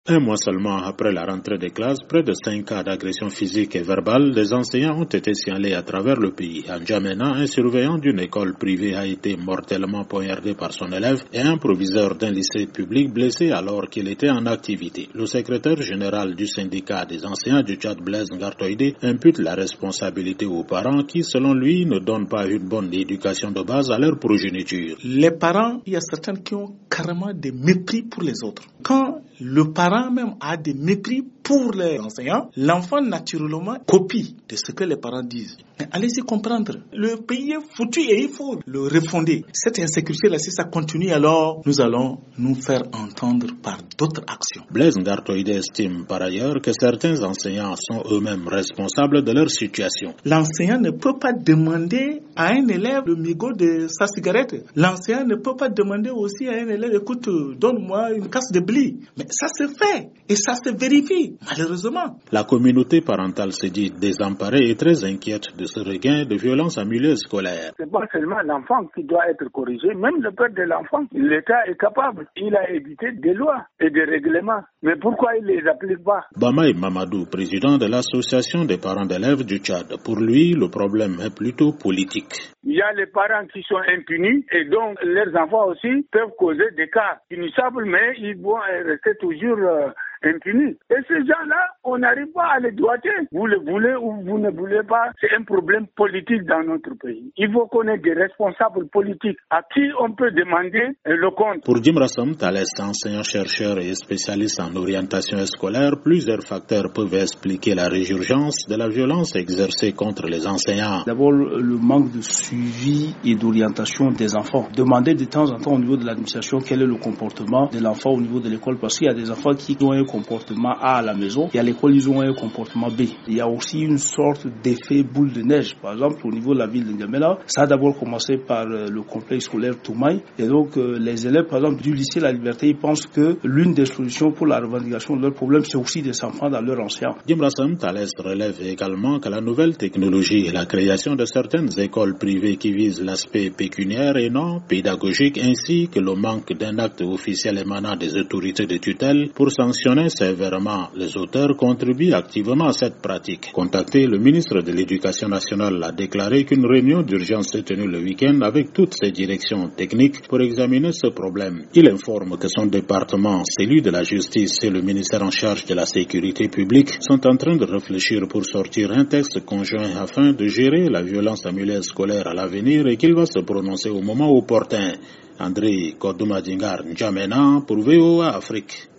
Un mois seulement après la rentrée des classes, près de 5 cas d'agression physique et verbale des enseignants ont été signalés à travers le pays. À N'Djamena, un surveillant d'une école privée a été mortellement poignardé par son élève et un proviseur d'un lycée public blessé alors qu'il était en activité. Le secrétaire général du syndicat des enseignants du Tchad, Blaise Ngartoïdé, impute la responsabilité aux parents qui, selon lui, ne donnent pas une bonne éducation de base à leur progéniture. Les parents, il y a certains qui ont carrément des mépris pour les autres. Quand le parent même a des mépris pour les enseignants, l'enfant naturellement copie de ce que les parents disent. Mais allez-y comprendre, le pays est foutu et il faut le refonder. Cette insécurité-là, si ça continue, alors nous allons nous faire entendre par d'autres actions. Blaise Ngartoïdé estime par ailleurs que certains enseignants sont eux-mêmes responsables de leur situation. L'enseignant ne peut pas demander à un élève le mégot de sa cigarette. L'enseignant ne peut pas demander aussi à un élève, écoute, donne-moi une casse de blé. Mais ça se fait et ça se vérifie, malheureusement. La communauté parentale se dit désemparée et très inquiète de ce regain de violence en milieu scolaire. C'est pas seulement l'enfant qui doit être corrigé, même le père de l'enfant, l'État est capable. Il a édité des lois et des règlements. Mais pourquoi il les applique pas? Bamaï Mamadou, président de l'association des parents d'élèves du Tchad. Pour lui, le problème est plutôt politique. Il y a les parents qui sont impunis et donc leurs enfants aussi peuvent causer des cas punissables, mais ils vont rester toujours impunis. Et ces gens-là, on n'arrive pas à les droiter. Vous le voulez ou vous ne voulez pas, c'est un problème politique dans notre pays. Il faut qu'on ait des responsables politiques à qui on peut demander le compte. Pour Jim Rassam Thalès, enseignant-chercheur et spécialiste en orientation scolaire, plusieurs facteurs peuvent expliquer la résurgence de la violence exercée contre les enseignants. D'abord, le manque de suivi et d'orientation des enfants. Demander de temps en temps au niveau de l'administration quel est le comportement de l'enfant au niveau de l'école, parce qu'il y a des enfants qui ont un comportement A à la maison et à l'école ils ont un comportement B. Il y a aussi une sorte d'effet boule de neige. Par exemple, au niveau de la ville de N'Djamena, ça a d'abord commencé par le complexe scolaire Toumaï, et donc les élèves par exemple du lycée La Liberté, ils pensent que l'une des solutions pour la revendication de leurs problèmes, c'est aussi des enfants dans leur ancien. Jim Rassam Thalès relève également que la nouvelle technologie et la création de certaines écoles privées qui visent l'aspect pécuniaire et non pédagogique, ainsi que le manque d'un acte officiel émanant des autorités de tutelle pour sanctionner sévèrement les auteurs contribuent activement à cette pratique. Contacté, le ministre de l'Éducation nationale a déclaré qu'une réunion d'urgence s'est tenue le week-end avec toutes ses directions techniques pour examiner ce problème. Il informe que son département, celui de la justice et le ministère en charge de la sécurité publique sont en train de réfléchir pour sortir un texte conjoint afin de gérer la violence en milieu scolaire à l'avenir et qu'il va se prononcer au moment opportun. André Kodouma Dingar, N'Djamena pour VOA Afrique.